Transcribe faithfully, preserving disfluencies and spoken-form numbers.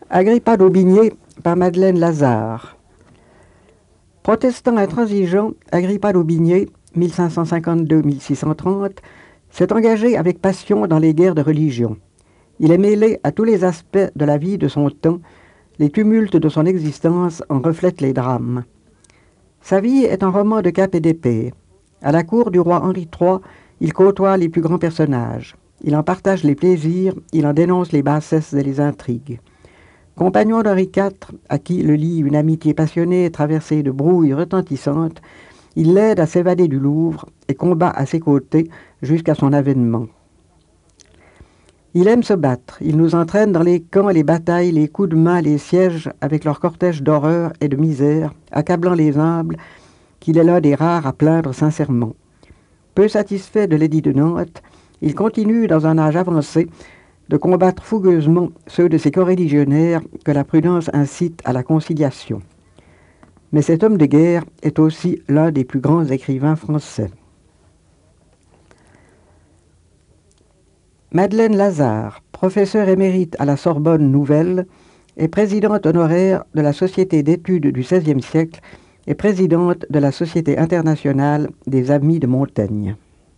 Agrippa d'Aubigné par Madeleine Lazare. Protestant intransigeant, Agrippa d'Aubigné, mille cinq cent cinquante-deux à mille six cent trente, s'est engagé avec passion dans les guerres de religion. Il est mêlé à tous les aspects de la vie de son temps. Les tumultes de son existence en reflètent les drames. Sa vie est un roman de cap et d'épée. À la cour du roi Henri trois, il côtoie les plus grands personnages. Il en partage les plaisirs, il en dénonce les bassesses et les intrigues. Compagnon d'Henri quatre, à qui le lie une amitié passionnée traversée de brouilles retentissantes, il l'aide à s'évader du Louvre et combat à ses côtés jusqu'à son avènement. Il aime se battre, il nous entraîne dans les camps, les batailles, les coups de main, les sièges, avec leur cortège d'horreur et de misère, accablant les humbles, qu'il est l'un des rares à plaindre sincèrement. Peu satisfait de l'édit de Nantes, il continue dans un âge avancé de combattre fougueusement ceux de ses coreligionnaires que la prudence incite à la conciliation. Mais cet homme de guerre est aussi l'un des plus grands écrivains français. Madeleine Lazare, professeure émérite à la Sorbonne Nouvelle, est présidente honoraire de la Société d'études du seizième siècle et présidente de la Société internationale des Amis de Montaigne.